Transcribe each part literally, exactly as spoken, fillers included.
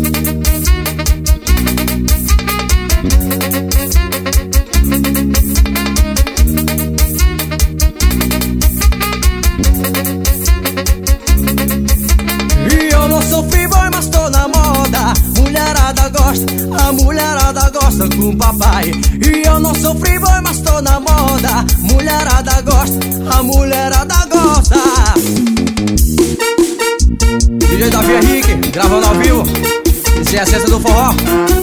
A mulherada gosta com papai. E eu não sou free-boy, mas tô na moda. Mulherada gosta, a mulherada gosta. D J Davi Henrique, gravando ao vivo. Esse é a essência do forró.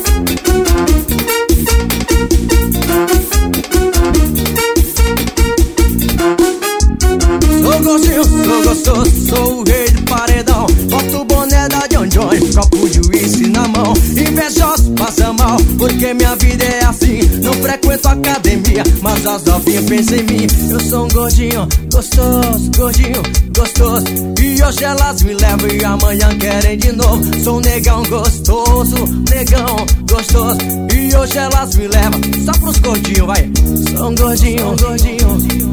Sou gordinho, sou gostoso, sou o rei do paredão. Boto o boné da John John, copo de uísque na mão. Invejoso passa mal, porque minha vida é assim. Não frequento academia, mas as novinhas pensam em mim. Eu sou um gordinho, gostoso, gordinho, gostoso. E hoje elas me levam e amanhã querem de novo. Sou um negão gostoso, negão gostoso. E hoje elas me levam só pros gordinhos, vai. Sou um gordinho, gordinho.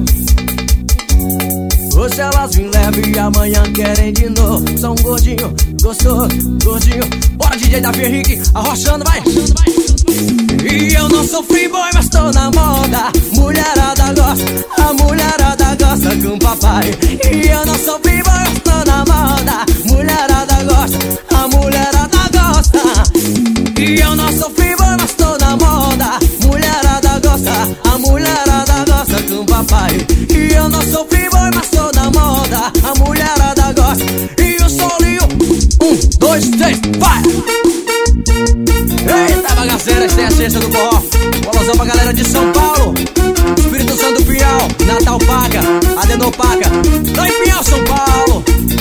Hoje elas me levam e amanhã querem de novo. Sou um gordinho, gostoso, gordinho. Bora D J Davi Henrique, arrochando, vai. E eu não sou free-boy, mas tô na moda. Mulherada gosta, a mulherada gosta com papai. E eu não sou free-boy, mas tô na moda. Mulherada gosta, a mulherada gosta. E eu não sou free-boy, mas tô na moda. Mulherada gosta, a mulherada gosta com papai. E eu não sou free-boy, mas tô na moda. A mulherada gosta. E o solinho, um, dois, três, vai! Eita bagaceira, essa é a essência do forró. Bolosão pra galera de São Paulo, Espírito Santo do Pinhal, Natal Paca, Adenor Paca, lá em Pinhal, São Paulo.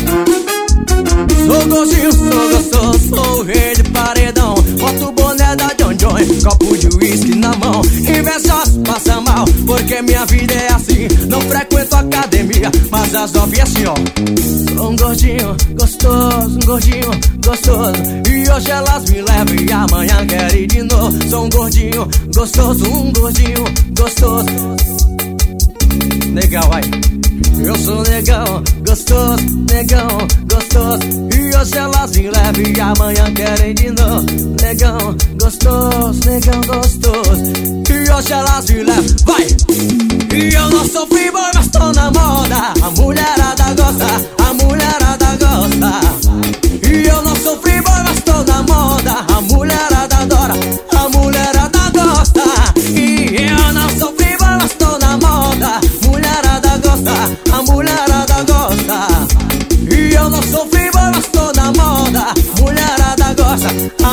Sou gordinho, sou gostoso, sou o rei de paredão. Boto o boné da John John, copo de uísque na mão. Invejoso passa mal, porque minha vida é assim. Não frequento academia, mas as novinhas assim, ó. Sou um gordinho, gostoso, um gordinho, gostoso. E hoje elas me levam e amanhã querem de novo. Sou um gordinho, gostoso, um gordinho, gostoso. Legal, vai. Eu sou negão, gostoso, negão, gostoso. E hoje elas me levam e amanhã querem de novo. Negão, gostoso, negão, gostoso. E hoje elas me levam, vai! E eu não sou free-boy, mas tô na moda. A mulherada gosta, a mulherada gosta. E eu não sou free-boy, mas tô na moda. A mulherada adora, a mulherada gosta. E eu não sou free-boy, mas tô na moda. Mulherada gosta, a mulherada gosta. E eu não sou free-boy, mas tô na moda. Mulherada gosta,